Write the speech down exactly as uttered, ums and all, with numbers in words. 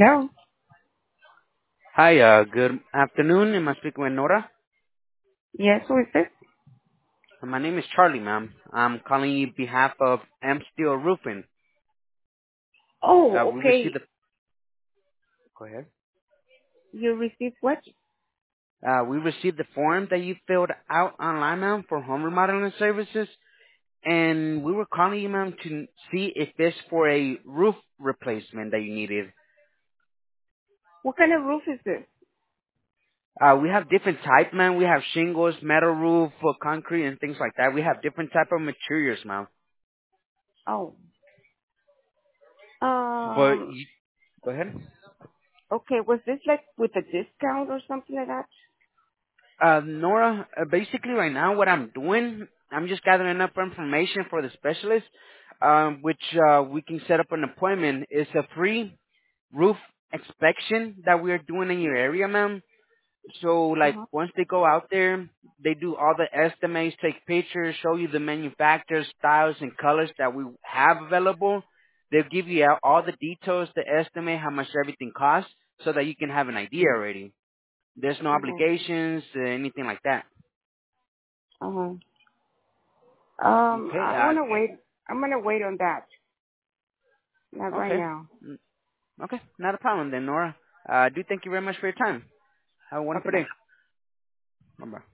Hello. Hi, uh, good afternoon. Am I speaking with Nora? Yes, who is this? My name is Charlie, ma'am. I'm calling you on behalf of M Steel Roofing. Uh, Oh, we received okay. the, go ahead. You received what? Uh, we received the form that you filled out online, ma'am, for home remodeling services, and we were calling you, ma'am, to see if it's for a roof replacement that you needed. What kind of roof is this? Uh, we have different type, ma'am. We have shingles, metal roof, uh, concrete, and things like that. We have different type of materials, ma'am. Oh. But Um, you, go ahead. okay. Was this like with a discount or something like that? Uh, Nora, uh, basically right now what I'm doing, I'm just gathering enough information for the specialist, um, which uh, we can set up an appointment. It's a free roof inspection that we are doing in your area, ma'am. So, like, Uh-huh. once they go out there, they do all the estimates, take pictures, show you the manufacturers, styles, and colors that we have available. They'll give you out all the details, the estimate, how much everything costs, so that you can have an idea already. There's no Uh-huh. obligations, uh, anything like that. Uh-huh. Um, Okay. I Uh, want to wait. I'm going to wait on that. Not right okay. now. Mm, Okay. Not a problem then, Nora. Uh, I do thank you very much for your time. Have a Okay, wonderful bye. day. Bye bye.